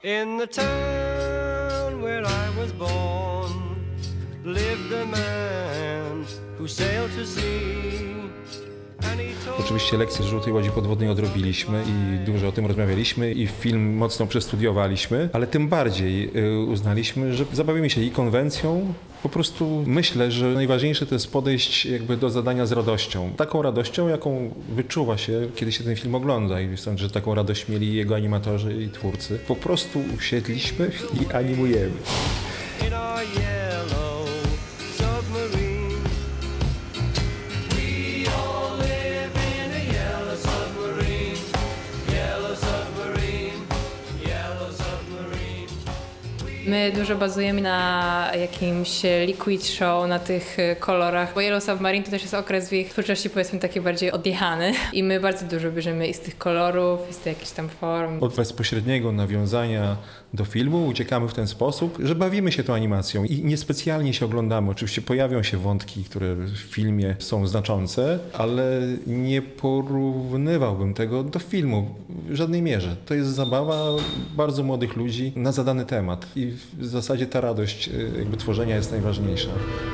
In the town where I was born lived a man who sailed to sea. Oczywiście lekcje z Żółtej Łodzi Podwodnej odrobiliśmy i dużo o tym rozmawialiśmy i film mocno przestudiowaliśmy, ale tym bardziej uznaliśmy, że zabawimy się i konwencją. Po prostu myślę, że najważniejsze to jest podejść jakby do zadania z radością. Taką radością, jaką wyczuwa się, kiedy się ten film ogląda. I sądzę, że taką radość mieli jego animatorzy i twórcy. Po prostu usiedliśmy i animujemy. In our yellow submarine. We all live in a yellow submarine. Yellow submarine. Yellow submarine. My dużo bazujemy na jakimś liquid show, na tych kolorach, bo Yellow Submarine to też jest okres w ich twórczości, powiedzmy, taki bardziej odjechany i my bardzo dużo bierzemy i z tych kolorów, i z jakichś tam form. Od bezpośredniego nawiązania do filmu uciekamy w ten sposób, że bawimy się tą animacją i niespecjalnie się oglądamy. Oczywiście pojawią się wątki, które w filmie są znaczące, ale nie porównywałbym tego do filmu w żadnej mierze. To jest zabawa bardzo młodych ludzi na zadany temat i w zasadzie ta radość jakby tworzenia jest najważniejsza.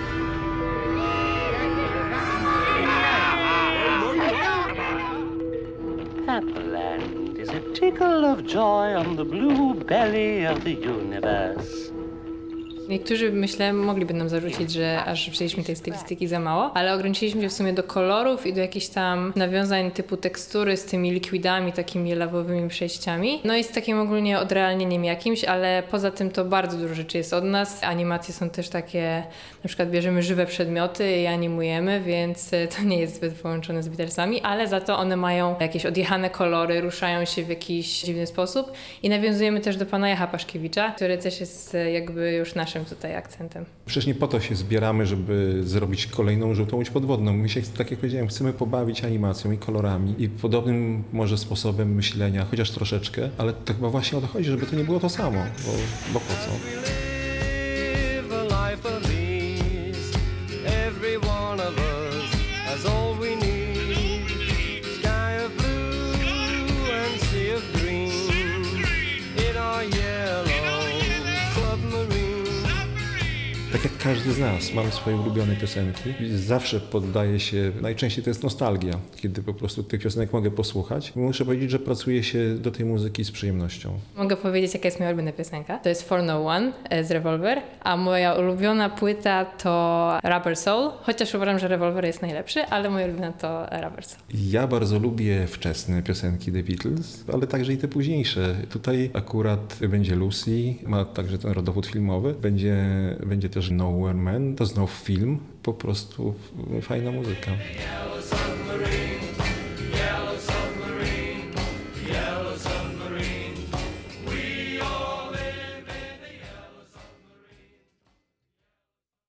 Happyland is a tickle of joy on the blue belly of the universe. Niektórzy, myślę, mogliby nam zarzucić, że aż wzięliśmy tej stylistyki za mało, ale ograniczyliśmy się w sumie do kolorów i do jakichś tam nawiązań typu tekstury z tymi likwidami, takimi lawowymi przejściami. No i z takim ogólnie odrealnieniem jakimś, ale poza tym to bardzo dużo rzeczy jest od nas. Animacje są też takie, na przykład bierzemy żywe przedmioty i animujemy, więc to nie jest zbyt połączone z Beatlesami, ale za to one mają jakieś odjechane kolory, ruszają się w jakiś dziwny sposób i nawiązujemy też do pana Jacha Paszkiewicza, który też jest jakby już naszym tutaj akcentem. Przecież nie po to się zbieramy, żeby zrobić kolejną Żółtą Łódź Podwodną. My się, tak jak powiedziałem, chcemy pobawić animacją i kolorami i podobnym może sposobem myślenia, chociaż troszeczkę, ale to chyba właśnie o to chodzi, żeby to nie było to samo, bo po co? Live a life of ease. Every one of us has all we need. Sky of blue and sea of green. In our yellow submarine. Tak jak każdy z nas, mamy swoje ulubione piosenki. Zawsze poddaję się, najczęściej to jest nostalgia, kiedy po prostu tych piosenek mogę posłuchać. Muszę powiedzieć, że pracuje się do tej muzyki z przyjemnością. Mogę powiedzieć, jaka jest moja ulubiona piosenka. To jest For No One z Revolver, a moja ulubiona płyta to Rubber Soul, chociaż uważam, że Revolver jest najlepszy, ale moja ulubiona to Rubber Soul. Ja bardzo lubię wczesne piosenki The Beatles, ale także i te późniejsze. Tutaj akurat będzie Lucy, ma także ten rodowód filmowy, będzie też Nowhere Man, to znów film, po prostu fajna muzyka.